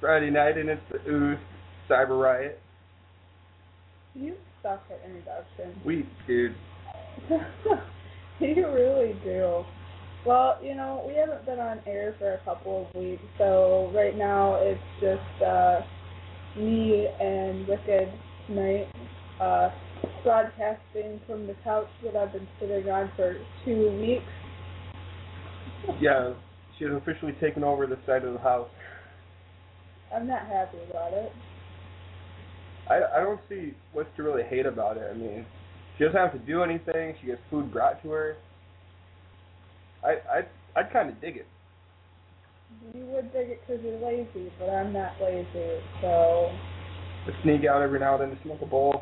Friday night, and it's the Ooth Cyber Riot. You suck at introductions. We, dude. You really do. Well, you know, we haven't been on air for a couple of weeks, so right now it's just me and Wicked tonight, broadcasting from the couch that I've been sitting on for 2 weeks. Yeah, she has officially taken over the side of the house. I'm not happy about it. I don't see what's to really hate about it. I mean, she doesn't have to do anything. She gets food brought to her. I'd kind of dig it. You would dig it because you're lazy, but I'm not lazy, so... I sneak out every now and then to smoke a bowl.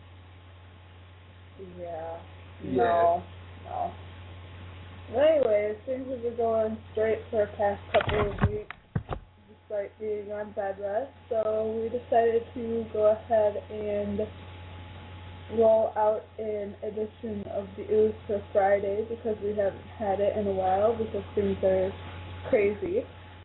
Yeah. No. But anyways, things have been going straight for the past couple of weeks, despite being on bed rest, so we decided to go ahead and roll out an edition of the Ooze for Friday because we haven't had it in a while because things are crazy.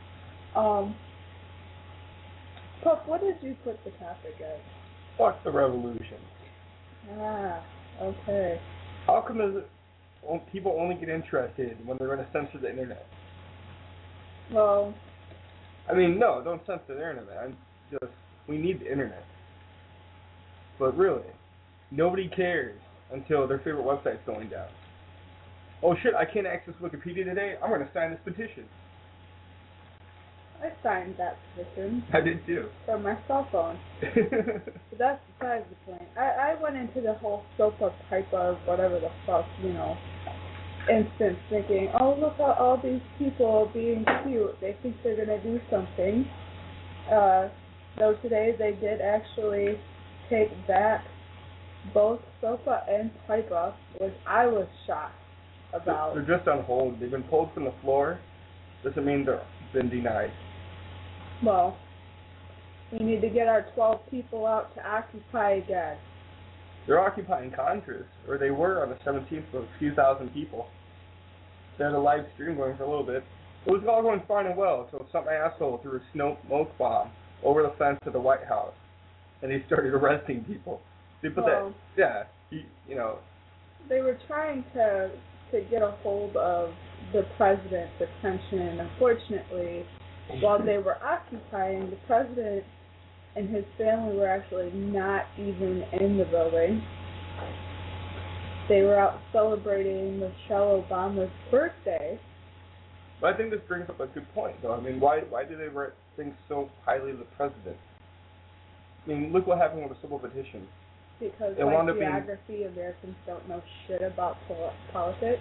Pup, what did you put the topic as? Fuck the revolution. Ah, okay. How come people only get interested when they're going to censor the internet? Well... I mean, no, don't censor the internet. We need the internet. But really, nobody cares until their favorite website's going down. Oh shit, I can't access Wikipedia today? I'm going to sign this petition. I signed that petition. I did too. From my cell phone. But that's besides the point. I went into the whole sopa pipa, whatever the fuck, instance thinking, oh, look at all these people being cute. They think they're going to do something. Though today they did actually take back both sopa and pipa, which I was shocked about. They're just on hold. They've been pulled from the floor. Doesn't mean they've been denied. Well, we need to get our 12 people out to occupy again. They're occupying Contras, or they were on the 17th with a few thousand people. They had a live stream going for a little bit. It was all going fine and well, so some asshole threw a smoke bomb over the fence of the White House, and he started arresting people. They put They were trying to get a hold of the president's attention, and unfortunately, while they were occupying, the president and his family were actually not even in the building. They were out celebrating Michelle Obama's birthday. But I think this brings up a good point, though. I mean, why do they think so highly of the president? I mean, look what happened with the civil petition. Because, like geography, Americans don't know shit about politics.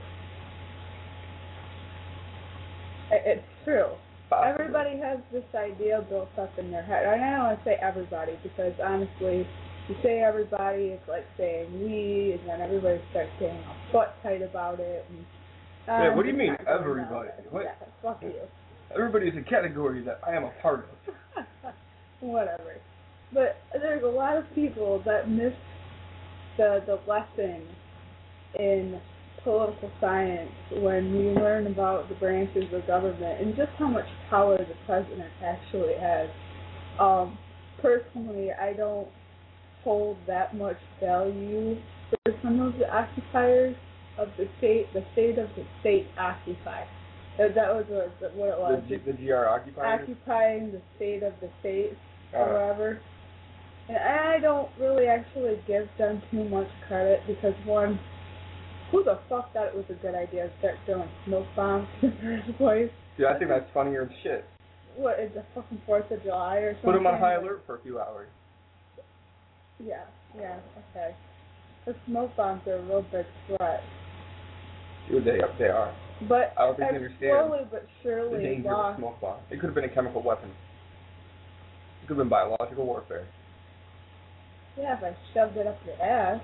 It's true. Possibly. Everybody has this idea built up in their head. And I don't want to say everybody, because honestly, you say everybody, it's like saying we, and then everybody starts getting all butt tight about it. And, what do you mean, everybody? What? Yeah, fuck you. Everybody's a category that I am a part of. Whatever. But there's a lot of people that miss the lesson in political science when we learn about the branches of government and just how much power the president actually has. Personally, I don't hold that much value for some of the occupiers of the state of the state occupy. That was what it was. The GR occupiers? Occupying the state of the state, or whatever. And I don't really actually give them too much credit because, one, who the fuck thought it was a good idea to start throwing smoke bombs in the first place? Yeah, I think that's funnier than shit. What, is the fucking 4th of July or something? Put them on high alert for a few hours. Yeah, okay. The smoke bombs are a real big threat. Dude, they are. But I don't think you understand slowly but surely the danger of a smoke bomb. It could have been a chemical weapon. It could have been biological warfare. Yeah, if I shoved it up your ass.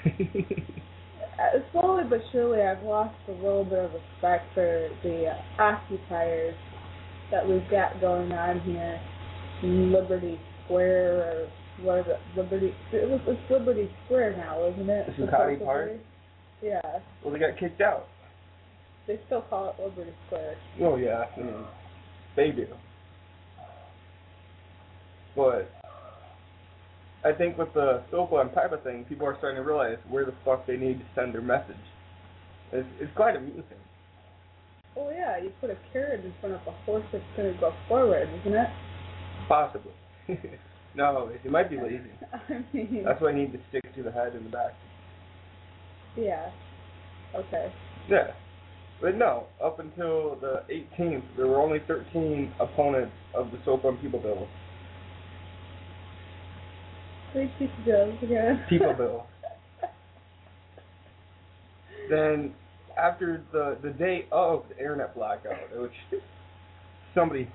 Slowly but surely, I've lost a little bit of respect for the occupiers that we've got going on here in Liberty Square, or what is it? It's Liberty Square now, isn't it? The Zuccotti Park? Yeah. Well, they got kicked out. They still call it Liberty Square. Oh, yeah. They do. But I think with the SOPA and PIPA thing, people are starting to realize where the fuck they need to send their message. It's quite amusing. Oh yeah, you put a carrot in front of a horse that's going to go forward, isn't it? Possibly. No, it might be lazy. I mean... That's why I need to stick to the head and the back. Yeah. Okay. Yeah. But no, up until the 18th, there were only 13 opponents of the SOPA and People Bill. Three people bills again. People Bill. Then, after the day of the internet blackout, which somebody...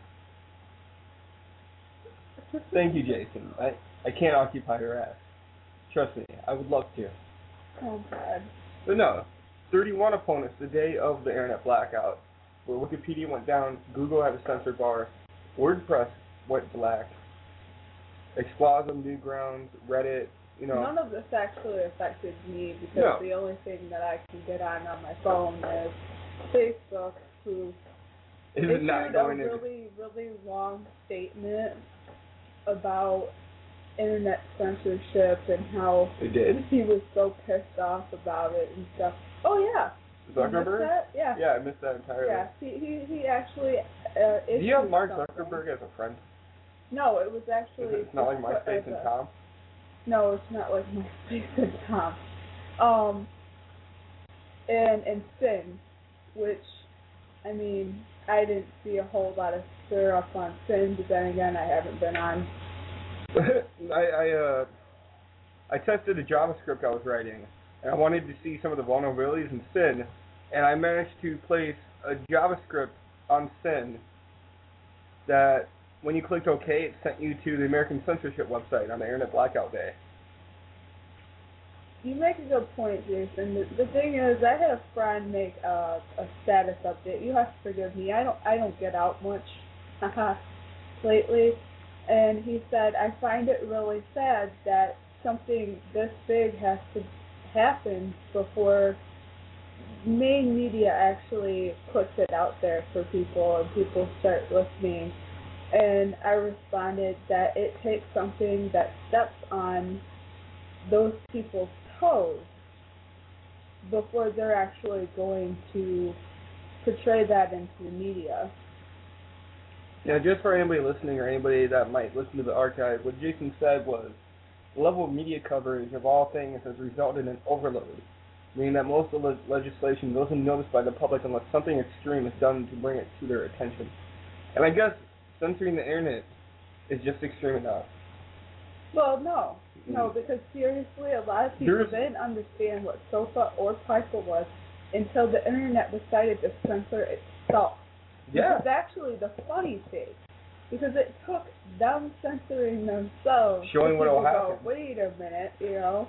Thank you, Jason. I can't occupy your ass. Trust me, I would love to. Oh, God. But no, 31 opponents the day of the internet blackout, where Wikipedia went down, Google had a censor bar, WordPress went black, Explosm, Newgrounds, Reddit, you know. None of this actually affected me because the only thing that I can get on my phone is Facebook, who issued a really, really long statement about internet censorship and how he was so pissed off about it and stuff. Oh yeah. Zuckerberg? Yeah. Yeah, I missed that entirely. Yeah, he actually Do you have Mark something. Zuckerberg as a friend? No, it was actually... It's not like MySpace and Tom? No, it's not like MySpace and Tom. And Sin, which, I mean, I didn't see a whole lot of stir up on Sin, but then again, I haven't been on. I tested a JavaScript I was writing, and I wanted to see some of the vulnerabilities in Sin, and I managed to place a JavaScript on Sin that, when you clicked OK, it sent you to the American Censorship website on the Internet Blackout Day. You make a good point, Jason. The thing is, I had a friend make a status update. You have to forgive me. I don't get out much lately. And he said, I find it really sad that something this big has to happen before main media actually puts it out there for people and people start listening. And I responded that it takes something that steps on those people's toes before they're actually going to portray that into the media. Yeah, just for anybody listening or anybody that might listen to the archive, what Jason said was the level of media coverage of all things has resulted in overload, meaning that most of the legislation goes unnoticed by the public unless something extreme is done to bring it to their attention. And I guess censoring the internet is just extreme enough. Well, no, because seriously, a lot of people didn't understand what SOPA or PIPA was until the internet decided to censor itself. Yeah. Which is actually the funny thing, because it took them censoring themselves. Showing what will happen. Wait a minute, you know.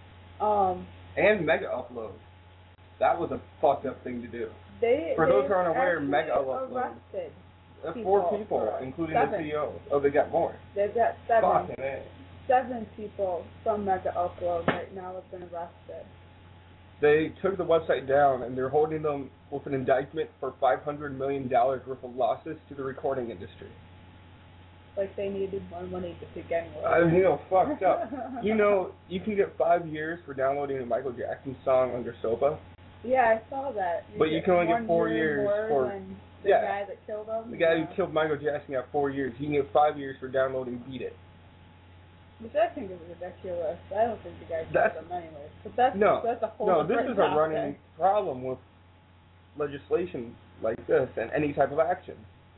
And mega upload. That was a fucked up thing to do. For those who aren't aware, mega upload. Arrested 4 people, including the CEO. Oh, they got more. They've got 7. Fucking A. 7 people from Mega Upload right now have been arrested. They took the website down, and they're holding them with an indictment for $500 million worth of losses to the recording industry. Like they needed more money to begin with. Fucked up. You can get 5 years for downloading a Michael Jackson song under SOPA. Yeah, I saw that. But you can only get 4 years for the guy that killed him. The guy who killed Michael Jackson got 4 years. You can get 5 years for downloading Beat It. Which I think is ridiculous. I don't think the guy killed him anyway. But that's a whole this is a running problem with legislation like this and any type of action.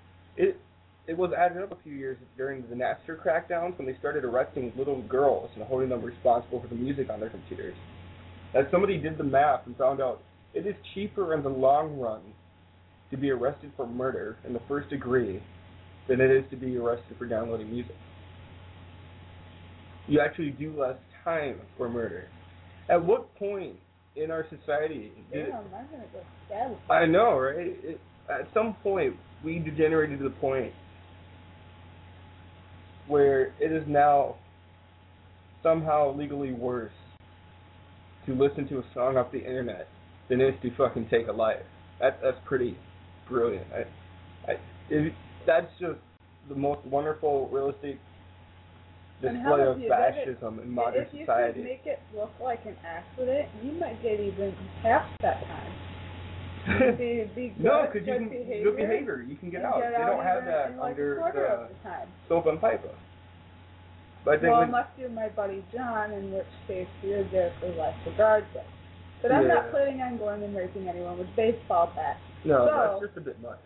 It was added up a few years during the Napster crackdowns when they started arresting little girls and holding them responsible for the music on their computers. That somebody did the math and found out it is cheaper in the long run to be arrested for murder in the first degree than it is to be arrested for downloading music. You actually do less time for murder. At what point in our society I know, right? At some point, we degenerated to the point where it is now somehow legally worse to listen to a song off the internet than it is to fucking take a life. That's pretty brilliant. That's just the most wonderful real estate display of fascism in modern society. If you could make it look like an accident, you might get even half that time. Be good, no, because good behavior. You can get out. They don't have that like under the time. SOPA and PIPA. But unless you're my buddy John, in which case you're there for life regardless. But I'm not planning on going and raping anyone with baseball bats. No, that's just a bit much.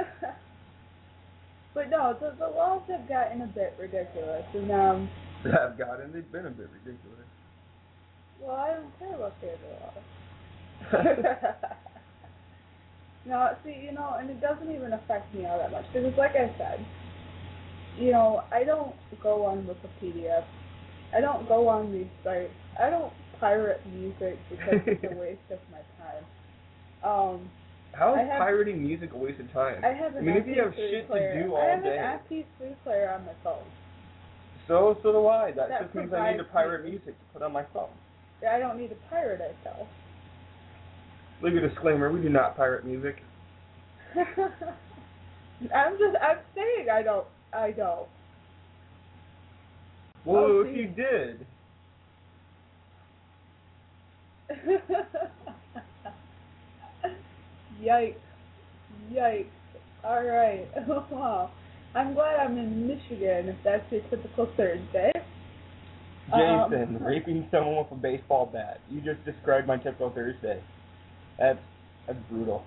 But no, the laws have gotten a bit ridiculous, and they've been a bit ridiculous. Well, I don't care about favorite laws. No, see, and it doesn't even affect me all that much, because like I said, I don't go on Wikipedia, I don't go on these sites, I don't pirate music because it's a waste of my time. How is pirating music a waste of time? If you have shit to do all day. I have an MP3 player on my phone. So do I. That just means I need to pirate music to put on my phone. Yeah, I don't need to pirate it, though. Legal disclaimer, we do not pirate music. I'm saying I don't. Well, if you did. Yikes. Alright. Wow. I'm glad I'm in Michigan, if that's your typical Thursday. Jason, raping someone with a baseball bat. You just described my typical Thursday. That's brutal.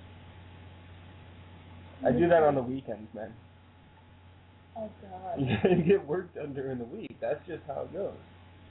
I do that on the weekends, man. Oh, God. You get work done during the week. That's just how it goes.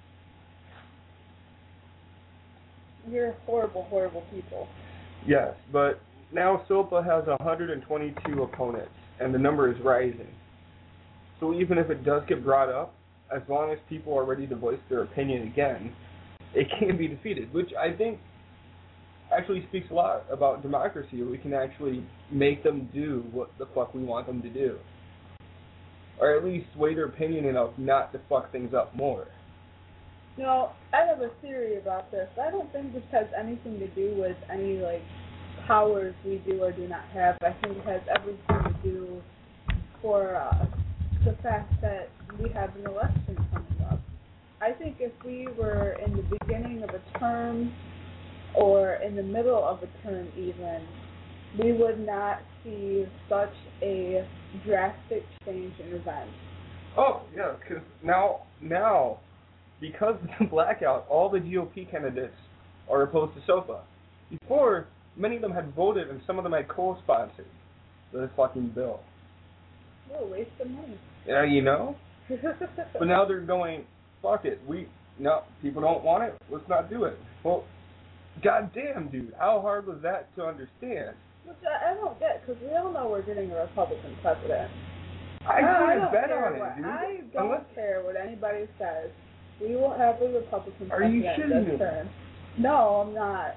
You're horrible, horrible people. Yes, but now SOPA has 122 opponents, and the number is rising. So even if it does get brought up, as long as people are ready to voice their opinion again, it can be defeated, which I think actually speaks a lot about democracy. We can actually make them do what the fuck we want them to do. Or at least sway their opinion enough not to fuck things up more. No, I have a theory about this. I don't think this has anything to do with any, powers we do or do not have. I think it has everything to do for the fact that we have an election coming up. I think if we were in the beginning of a term or in the middle of a term even, we would not see such a drastic change in events. Oh, yeah, because now, because of the blackout, all the GOP candidates are opposed to SOPA. Before, many of them had voted and some of them had co-sponsored this fucking bill. What a waste of money. Yeah, But now they're going, fuck it, people don't want it, let's not do it. Well, goddamn, dude, how hard was that to understand? Which I don't get, because we all know we're getting a Republican president. I don't bet on it, dude. I don't care what anybody says. We will have a Republican president. Are you shitting me? No, I'm not.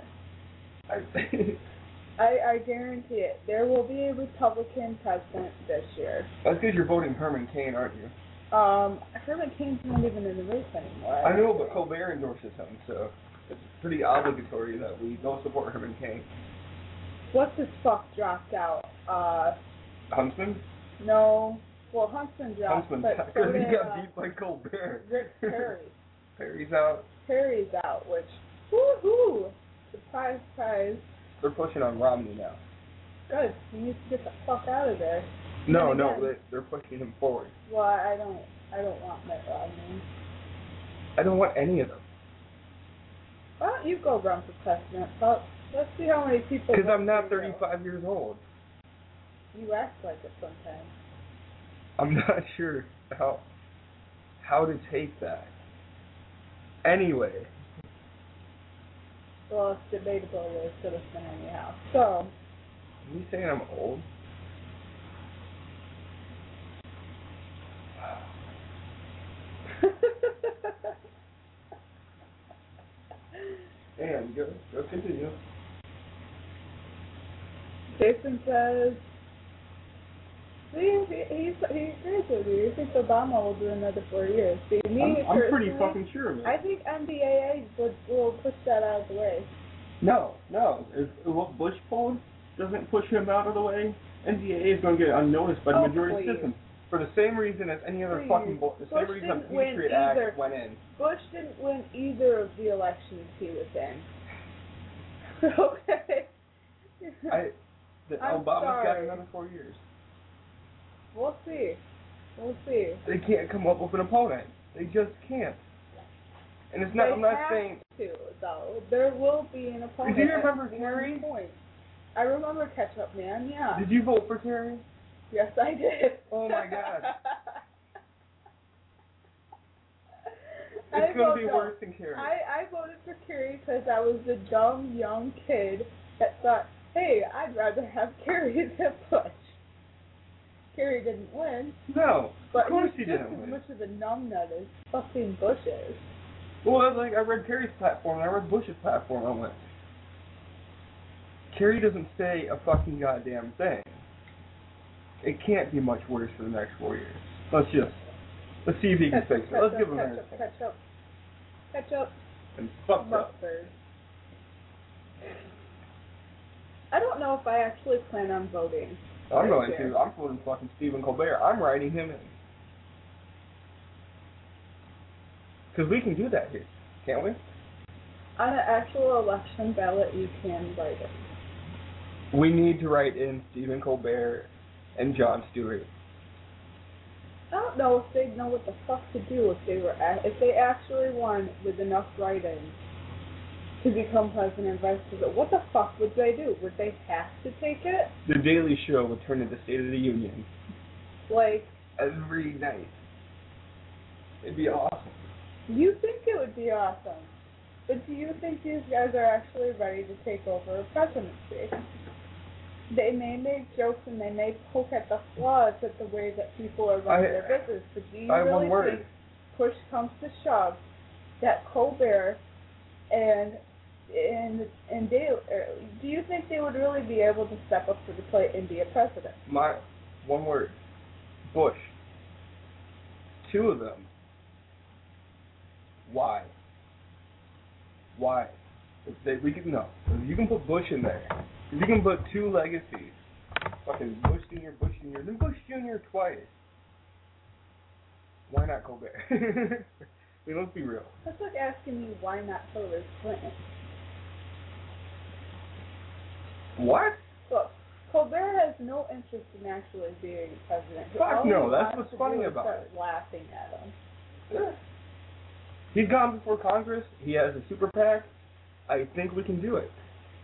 I guarantee it. There will be a Republican president this year. That's because you're voting Herman Cain, aren't you? Herman Cain's not even in the race anymore. I know, but Colbert endorses him, so it's pretty obligatory that we don't support Herman Cain. What's this fuck dropped out? Huntsman? No. Well, Huntsman dropped. Because he got beat by Colbert. Rick Perry. Perry's out. Perry's out, which, woohoo! Surprise, surprise. They're pushing on Romney now. Good. He needs to get the fuck out of there. No, they're pushing him forward. Well, I don't want Mitt Romney. I don't want any of them. Why don't you go run for president, Pup? Let's see how many people... Because I'm not 35 years old. You act like it sometimes. I'm not sure how to take that. Anyway. Well, it's debatable whether it's citizen anyhow. So... Are you saying I'm old? Damn, go continue. Jason says... See, he agrees with you. He thinks Obama will do another 4 years. See, I'm pretty fucking sure, man. I think NDAA will push that out of the way. No. If what Bush pulled doesn't push him out of the way, NDAA is going to get unnoticed by the majority of citizens. For the same reason as any other fucking the same reason the Patriot Act went in. Bush didn't win either of the elections he was in. Okay. Obama's got another 4 years. We'll see. We'll see. They can't come up with an opponent. They just can't. And it's not. I'm not saying. Though there will be an opponent. Do you remember Kerry? I remember Ketchup Man. Yeah. Did you vote for Kerry? Yes, I did. Oh my God. It's going to be worse than Kerry. I voted for Kerry because I was the dumb young kid that thought, hey, I'd rather have Kerry than Bush. Kerry didn't win. No, but of course he didn't win. As much of a numbnut as fucking Bush is. Well, that's like I read Kerry's platform and I read Bush's platform. I went, Kerry doesn't say a fucking goddamn thing. It can't be much worse for the next 4 years. Let's see if he can fix it. Let's give him another chance. Ketchup. And fuck mustard. I don't know if I actually plan on voting. I'm going to. I'm voting fucking Stephen Colbert. I'm writing him in. Because we can do that here, can't we? On an actual election ballot, you can write it. We need to write in Stephen Colbert and Jon Stewart. I don't know if they'd know what the fuck to do if they actually won with enough write-ins to become president and vice president. What the fuck would they do? Would they have to take it? The Daily Show would turn into State of the Union. Like every night. It'd be awesome. You think it would be awesome, but do you think these guys are actually ready to take over a presidency? They may make jokes and they may poke at the flaws at the way that people are running their business, but do you really think, push comes to shove, that Colbert and Daly, do you think they would really be able to step up to the plate and be a president? One word, Bush. Two of them. Why? If you can put Bush in there. If you can put two legacies, fucking Bush Sr., then Bush Jr. twice. Why not Colbert? I mean, let's be real. That's like asking me why not Hillary Clinton. What? Look, Colbert has no interest in actually being president. Fuck no, that's what's funny about it. Laughing at him. Yeah. He's gone before Congress. He has a super PAC. I think we can do it.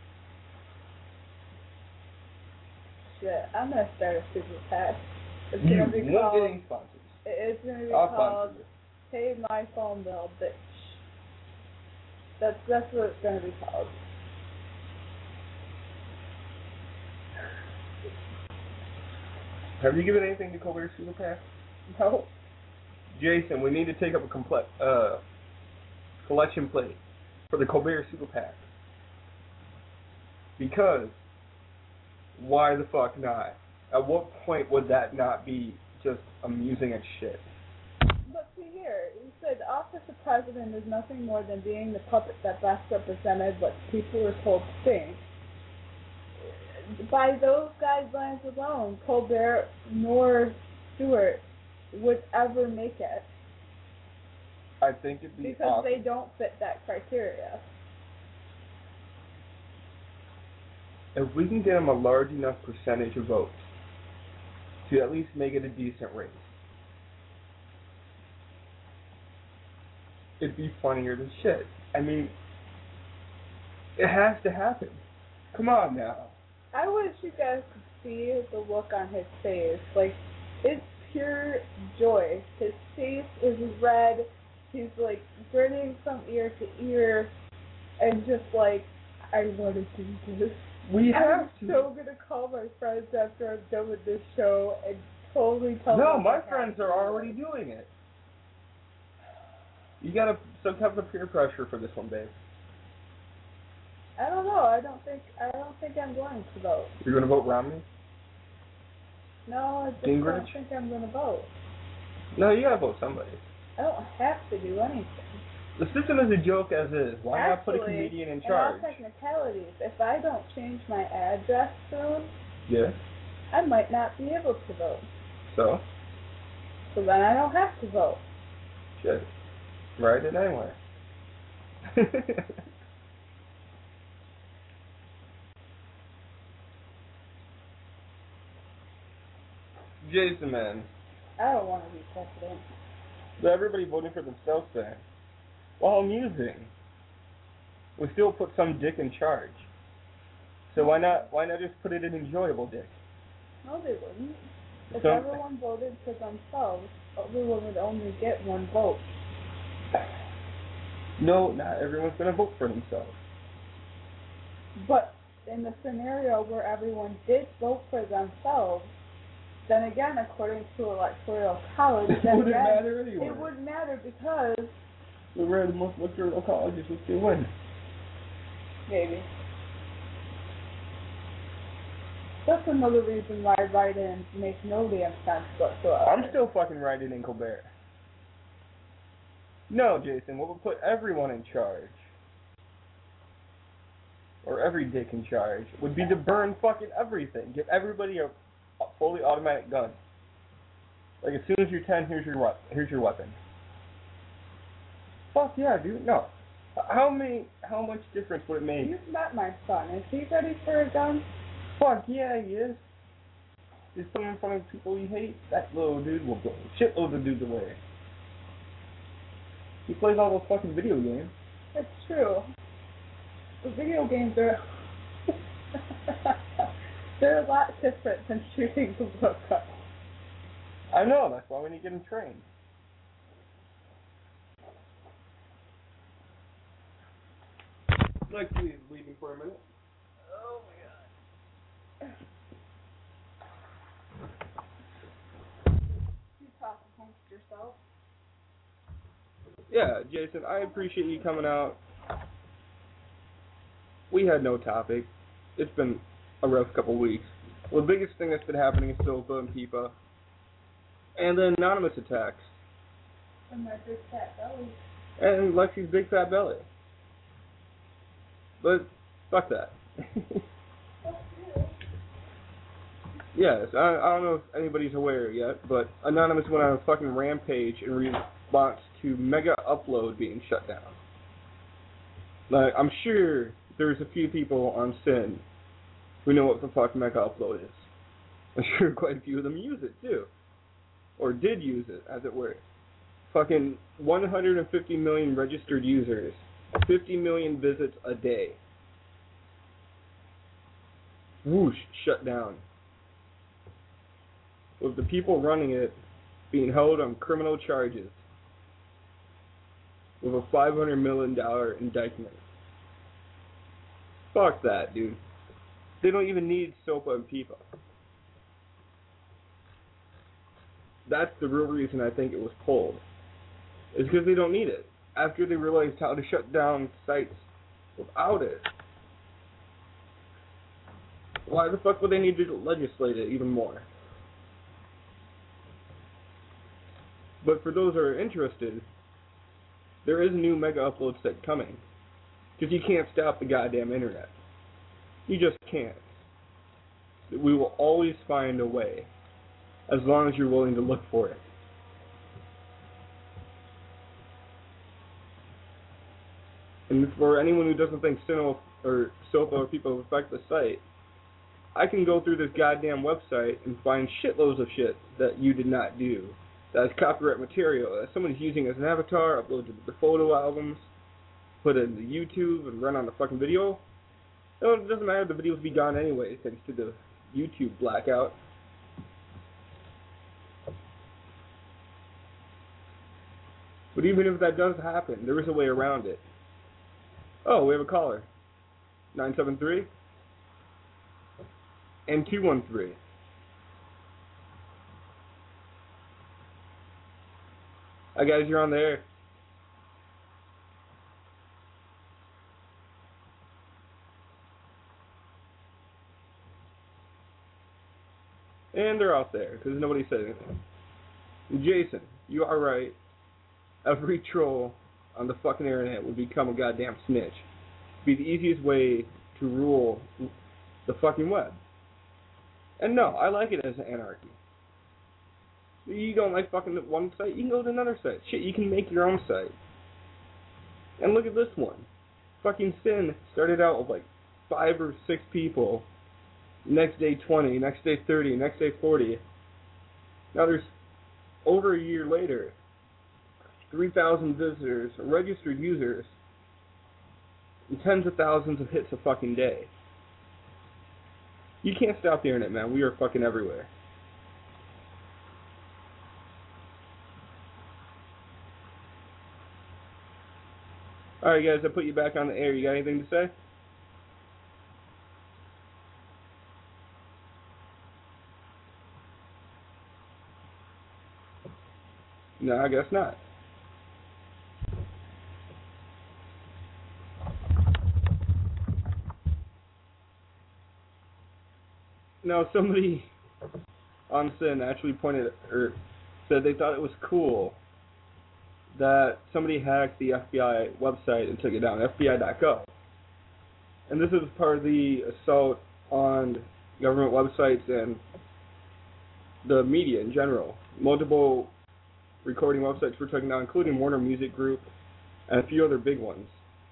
Shit, I'm gonna start a super PAC. It's you gonna be won't called, get any sponsors. It's gonna be called Pay My Phone Bill, Bitch. That's what it's gonna be called. Have you given anything to Colbert Super PAC? No. Jason, we need to take up a collection plate for the Colbert Super PAC. Because, why the fuck not? At what point would that not be just amusing as shit? But see here, you said the office of president is nothing more than being the puppet that best represented what people are told to think. By those guidelines alone, Colbert nor Stewart would ever make it. I think it'd be because awesome. They don't fit that criteria. If we can get them a large enough percentage of votes to at least make it a decent race, it'd be funnier than shit. I mean, it has to happen. Come on now. I wish you guys could see the look on his face. Like, it's pure joy. His face is red. He's like grinning from ear to ear, and just like, I want to do this. I'm so gonna call my friends after I'm done with this show and totally tell them. No, my friends are already doing it. You gotta have the peer pressure for this one, babe. I don't know. I don't think I'm going to vote. You're gonna vote Romney? No, I just don't think I'm gonna vote. No, you gotta vote somebody. I don't have to do anything. The system is a joke as is. Why not put a comedian in charge? In all technicalities, if I don't change my address soon, yeah, I might not be able to vote. So? So then I don't have to vote. Shit. Write it anyway. Jason, man. I don't want to be president. But everybody voting for themselves there. Well, amusing. We still put some dick in charge. So why not just put it in enjoyable dick? No, they wouldn't. If So, everyone voted for themselves, everyone would only get one vote. no, not everyone's gonna vote for themselves. But in the scenario where everyone did vote for themselves, then again, according to Electoral College, It then wouldn't again, matter anyway. it wouldn't matter because The red most electoral colleges would still win. maybe. That's another reason why write-ins make no damn sense whatsoever. I'm still fucking writing in Colbert. No, Jason, what would put everyone in charge, or every dick in charge, would be to burn fucking everything. Give everybody a fully automatic gun. Like, as soon as you're 10, here's your weapon. Fuck yeah, dude. No. How much difference would it make? You've met my son. Is he ready for a gun? Fuck yeah, he is. Just put him in front of people you hate, that little dude will blow shitloads of dudes away. He plays all those fucking video games. That's true. The video games are they're a lot different than shooting the book up. I know, that's why we need to get him trained. I'd like to be leaving for a minute. Oh my god. You talk amongst yourself. Yeah, Jason, I appreciate you coming out. We had no topic. It's been a rough couple weeks. Well, the biggest thing that's been happening is SOPA and PIPA. And then anonymous attacks. And my big fat belly. And Lexi's big fat belly. But, fuck that. Yes, I don't know if anybody's aware yet, but Anonymous went on a fucking rampage in response to Mega Upload being shut down. Like, I'm sure there's a few people on Sin who know what the fuck Mega Upload is. I'm sure quite a few of them use it, too. Or did use it, as it were. Fucking 150 million registered users. 50 million visits a day. Whoosh, shut down. With the people running it being held on criminal charges. With a $500 million indictment. Fuck that, dude. They don't even need SOPA and PIPA. That's the real reason I think it was pulled. It's because they don't need it. After they realized how to shut down sites without it. Why the fuck would they need to legislate it even more? But for those who are interested, there is a new Mega Upload set coming. Because you can't stop the goddamn internet. You just can't. We will always find a way. As long as you're willing to look for it. And for anyone who doesn't think SOPA or people affect the site, I can go through this goddamn website and find shitloads of shit that you did not do. That's copyright material that someone's using as an avatar, uploaded to the photo albums, put it into YouTube and run on the fucking video. No, it doesn't matter, the videos will be gone anyway thanks to the YouTube blackout. But even if that does happen, there is a way around it. Oh, we have a caller. 973 and 213. Hi guys, you're on the air. And they're out there, because nobody said anything. Jason, you are right. Every troll on the fucking internet would become a goddamn snitch. It'd be the easiest way to rule the fucking web. And no, I like it as an anarchy. You don't like fucking one site, you can go to another site. Shit, you can make your own site. And look at this one. Fucking Sin started out with like 5 or 6 people. Next day 20, next day 30, next day 40. Now there's, over a year later, 3,000 visitors, registered users, and tens of thousands of hits a fucking day. You can't stop the internet, man. We are fucking everywhere. Alright guys, I put you back on the air. You got anything to say? No, I guess not. Now, somebody on Sin actually pointed, or said they thought it was cool that somebody hacked the FBI website and took it down, FBI.gov. And this is part of the assault on government websites and the media in general. Multiple recording websites were taken down, including Warner Music Group and a few other big ones.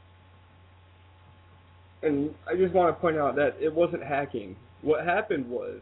And I just want to point out that it wasn't hacking. What happened was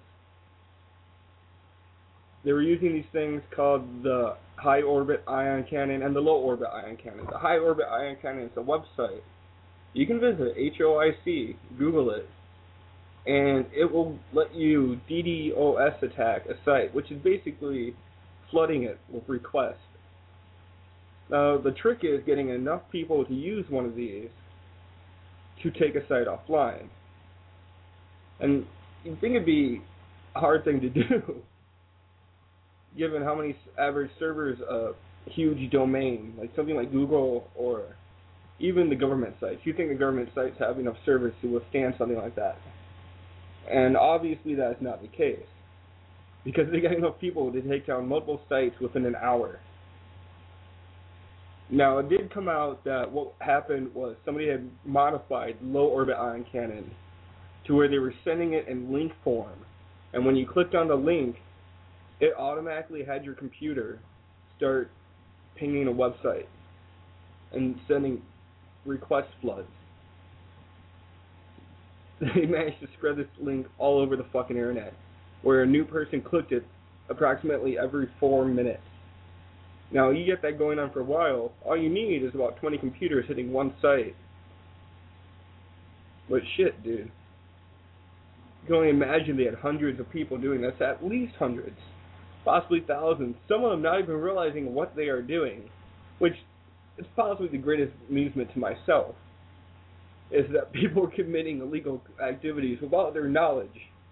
they were using these things called the high orbit ion cannon and the low orbit ion cannon. The high orbit ion cannon is a website. You can visit HOIC, Google it, and it will let you DDoS attack a site, which is basically flooding it with requests. Now, the trick is getting enough people to use one of these to take a site offline. And you'd think it'd be a hard thing to do, given how many average servers a huge domain, like something like Google or even the government sites. You think the government sites have enough servers to withstand something like that. And obviously that is not the case, because they got enough people to take down multiple sites within an hour. Now, it did come out that what happened was somebody had modified low orbit ion cannon to where they were sending it in link form. And when you clicked on the link, it automatically had your computer start pinging a website and sending request floods. They managed to spread this link all over the fucking internet, where a new person clicked it approximately every 4 minutes. Now, you get that going on for a while, all you need is about 20 computers hitting one site. But shit, dude. You can only imagine they had hundreds of people doing this, at least hundreds, possibly thousands, some of them not even realizing what they are doing, which is possibly the greatest amusement to myself, is that people are committing illegal activities without their knowledge.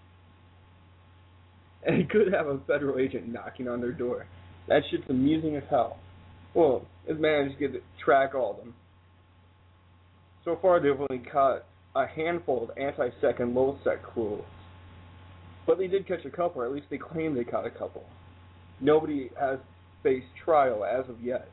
And you could have a federal agent knocking on their door. That shit's amusing as hell. Well, it's managed to track all of them. So far, they've only caught a handful of anti-sec and low-sec crews. But they did catch a couple, or at least they claim they caught a couple. Nobody has faced trial as of yet.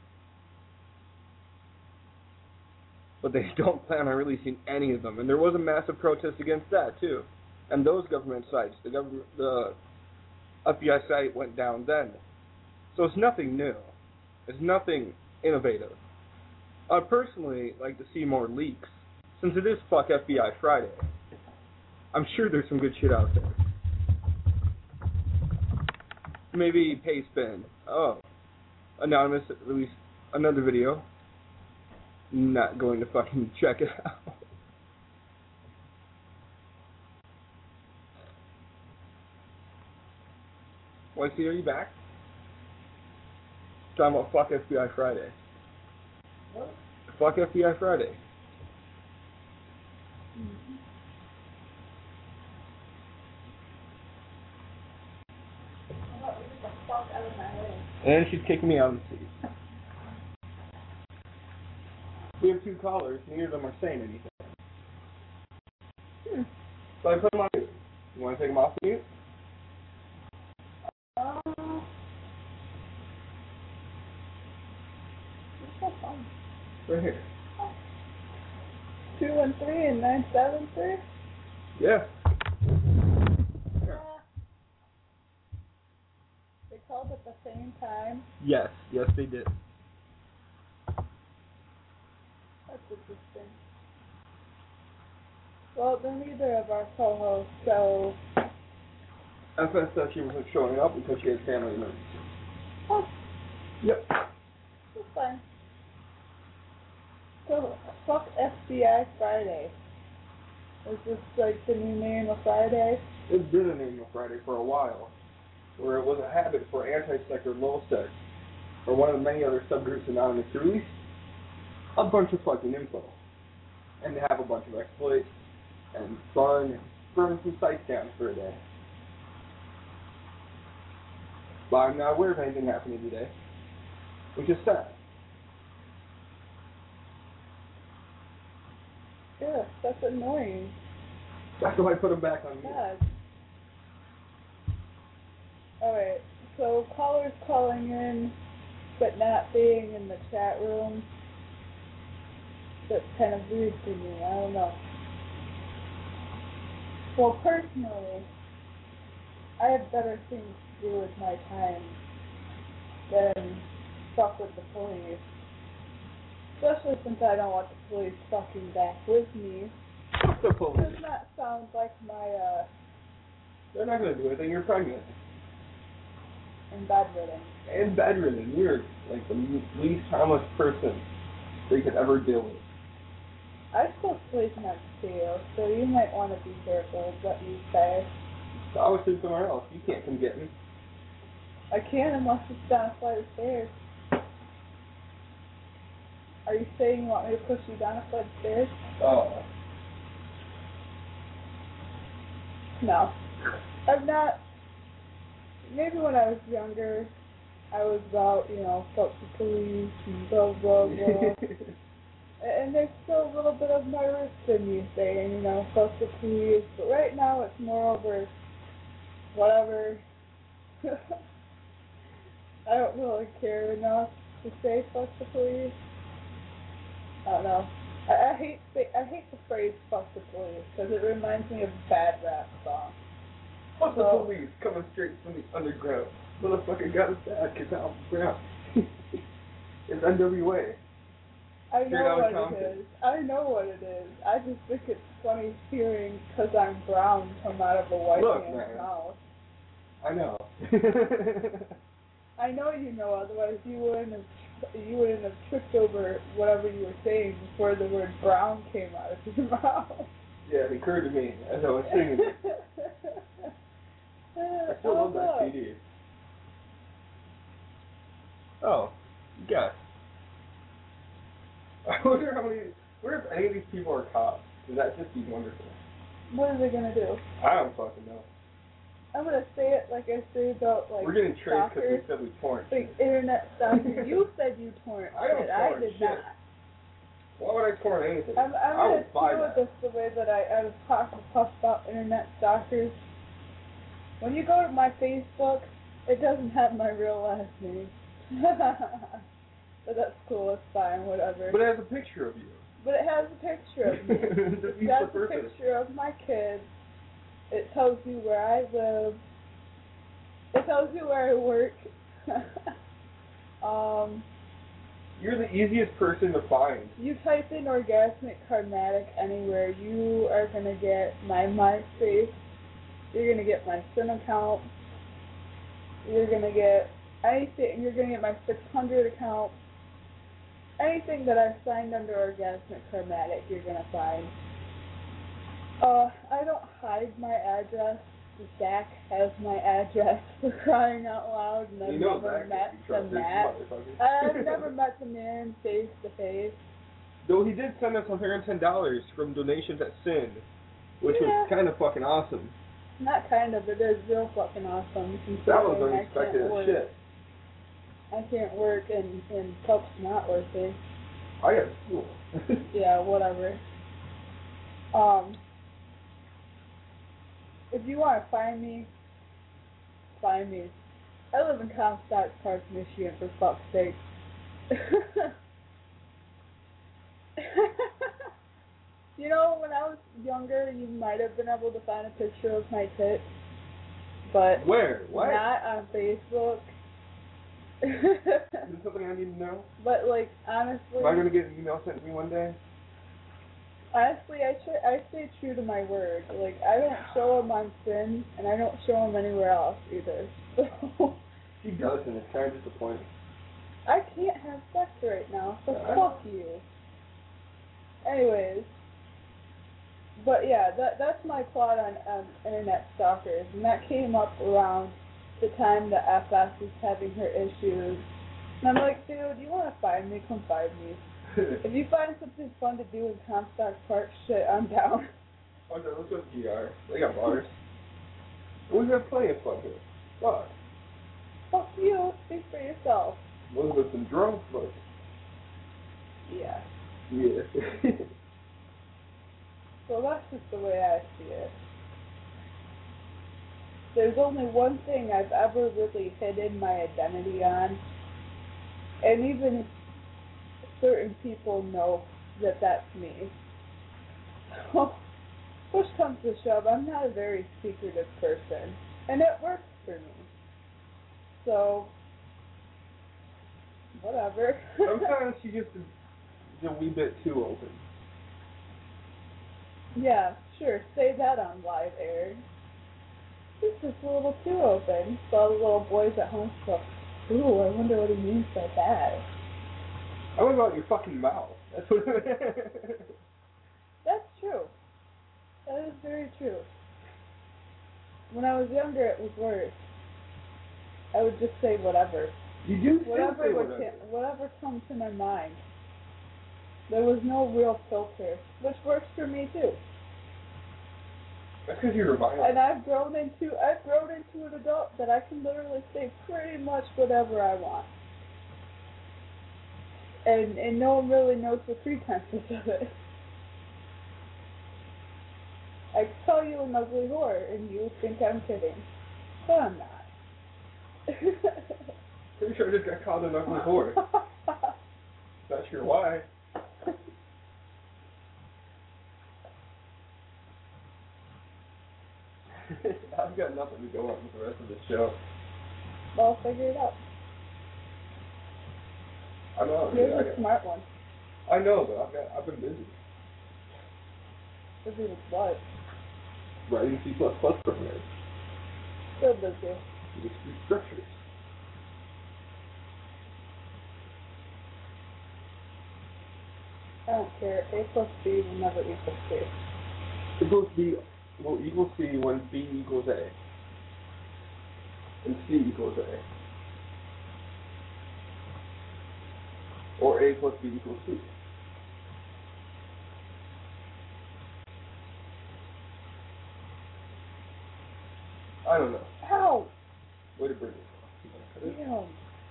But they don't plan on releasing any of them. And there was a massive protest against that, too. And those government sites, the FBI site went down then. So it's nothing new. It's nothing innovative. I personally like to see more leaks, since it is Fuck FBI Friday. I'm sure there's some good shit out there. Maybe pay spin. Oh. Anonymous released another video. Not going to fucking check it out. YC, are you back? Talking about Fuck FBI Friday. What? Fuck FBI Friday. Mm-hmm. Get the fuck out of my head. And she's kicking me out of the seat. We have 2 callers, neither of them are saying anything. So I put them on mute. You want to take them off mute? It's so fun. Right here. 213-973? Yeah. They called it the same time? Yes, they did. That's interesting. Well, then neither of our co-hosts, so... FS said she wasn't showing up because she had family emergency. Oh, Yep. that's fine. So, fuck FBI Friday. Is this like the new name of Friday? It's been a name of Friday for a while, where it was a habit for anti-sex or low sex, or one of the many other subgroups anonymous to release a bunch of fucking info, and to have a bunch of exploits, and fun, and burn some sites down for a day. But I'm not aware of anything happening today, which is sad. Yeah, that's annoying. That's why I put them back on mute. God. Alright, so callers calling in, but not being in the chat room. That's kind of weird to me, I don't know. Well, personally, I have better things to do with my time than fuck with the police. Especially since I don't want the police fucking back with me. Fuck the police. Does not sound like my, They're not going to do anything. You're pregnant. and bedridden. And bedridden. You're like the least harmless person they could ever deal with. I still sleep next to you, so you might want to be careful with what you say. So I was sleep somewhere else. You can't come get me. I can't unless it's down a flight of stairs. Are you saying you want me to push you down a flight of stairs? Oh. No. I'm not. Maybe when I was younger, I was about, fuck the police and blah, blah, blah. And there's still a little bit of my roots in me saying, fuck the police. But right now it's more over whatever. I don't really care enough to say fuck the police. I don't know. I hate the phrase fuck the police because it reminds me of a bad rap song. Fuck the police coming straight from the underground. Motherfucker got his dad kicked out of the ground. It's NWA. I know what it is. I know what it is. I just think it's funny hearing "cause I'm brown" come out of a white man's mouth. I know. I know you know. Otherwise, you wouldn't have tripped over whatever you were saying before the word "brown" came out of your mouth. Yeah, it occurred to me as I was singing it. I still love that CD. Oh, yes. I wonder if any of these people are cops. Because that'd just be wonderful. What are they gonna do? I don't fucking know. I'm gonna say it like I say about we're getting traced because we said we torrent shit. Like internet stalker. You said you torrent I don't shit. torrent I did shit. not. Why would I torrent anything? I'm I gonna would buy deal with that. this the way that I was talking puff about internet stalkers. When you go to my Facebook, it doesn't have my real last name. But that's cool, it's fine, whatever. But it has a picture of you. But it has a picture of me. It has a picture of my kids. It tells you where I live. It tells you where I work. You're the easiest person to find. You type in Orgasmic Karmatic anywhere, you are going to get my MySpace. You're going to get my SIM account. You're going to get anything. You're going to get my 600 account. Anything that I've signed under Orgasmic Karmatic, you're going to find. I don't hide my address. Zach has my address, for crying out loud, and I've never met the man. I've never met the man face to face. Though he did send us $110 from donations at Sin, which was kind of fucking awesome. Not kind of, it is real fucking awesome. That was unexpected as shit. I can't work and Pump's not working. I got school. Yeah, whatever. If you want to find me, find me. I live in Comstock Park, Michigan, for fuck's sake. You know, when I was younger, you might have been able to find a picture of my tits, but where? What? not on Facebook. Is it something I need to know? But like honestly, Am I gonna get an email sent to me one day? honestly, I stay true to my word. Like I don't show him on Sin, and I don't show him anywhere else either. So She does, and it's kind of disappointing. I can't have sex right now. So fuck you. Anyways, but yeah, that's my plot on internet stalkers, and that came up around the time that FS was having her issues. And I'm like, dude, you want to find me? Come find me. If you find something fun to do in Comstock Park, shit, I'm down. Oh no, let's go to GR. They got bars. We have plenty of fun here. Fuck. Fuck you. Speak for yourself. Elizabeth's been drunk, but... Yeah. Yeah. So that's just the way I see it. There's only one thing I've ever really hidden my identity on, and even if certain people know that that's me. So, push comes to shove, I'm not a very secretive person, and it works for me. So, whatever. Sometimes she gets a wee bit too open. Yeah, sure, say that on live air. This is a little too open. So all the little boys at home go, ooh, I wonder what he means by that. I wonder about your fucking mouth. That's what That's true. That is very true. When I was younger, it was worse. I would just say whatever. You do whatever comes to my mind. There was no real filter, which works for me too. That's because you're violent. And I've grown into an adult that I can literally say pretty much whatever I want. And no one really knows the pretenses of it. I can call you an ugly whore, and you think I'm kidding. But I'm not. Pretty sure I just got called an ugly whore. Not sure why. I've got nothing to go on with the rest of the show. Well, figure it out. I know. You're the smart one. I know, but I've been busy. Busy with what? Writing C++ programs. Still busy. Just structures. I don't care. A plus B will never equal C. Equals B will equal C when B equals A. And C equals A. Or A plus B equals C. I don't know. Ow! Way to bring it up. Damn.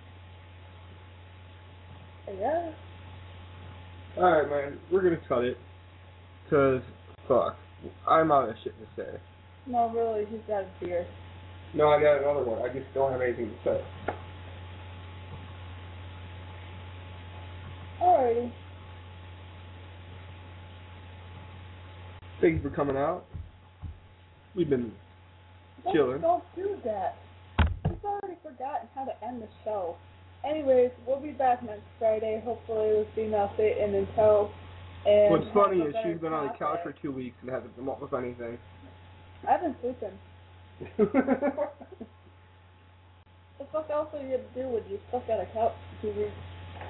Yeah. Alright, man. We're gonna cut it. Cause, fuck. I'm out of shit to say. No, really, he's got a beer. No, I got another one. I just don't have anything to say. Alrighty. Thank you for coming out. We've been chilling. Don't do that. I've already forgotten how to end the show. Anyways, we'll be back next Friday, hopefully with female Satan in tow. And what's funny is better she's been on the couch for topic. 2 weeks and hasn't come up with anything. I've been sleeping. The fuck else are you gonna do when you stuck on a couch for 2 weeks?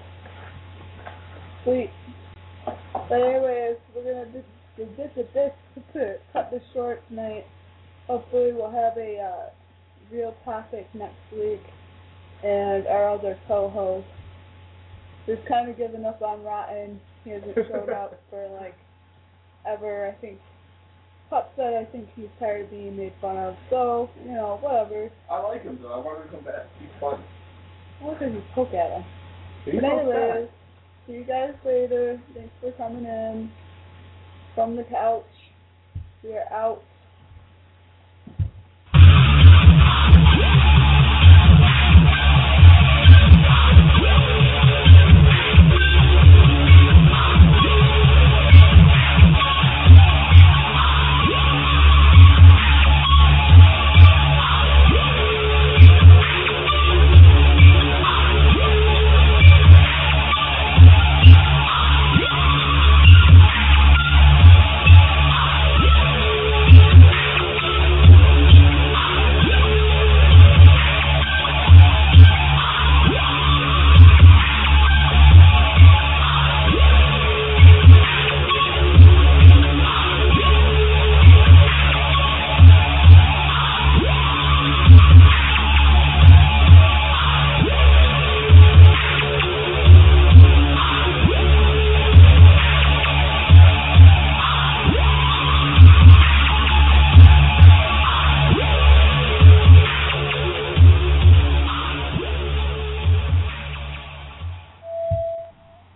Sleep. But anyways, we're gonna cut this short tonight. Hopefully we'll have a real topic next week. And our other co-host is kind of giving up on Rotten. He hasn't showed up for like ever. I think Pup said I think he's tired of being made fun of. So, you know, whatever. I like him though. I want him to come back. He's fun. What did you poke at him? He's But so anyways, fat. see you guys later. Thanks for coming in. From the couch. We are out.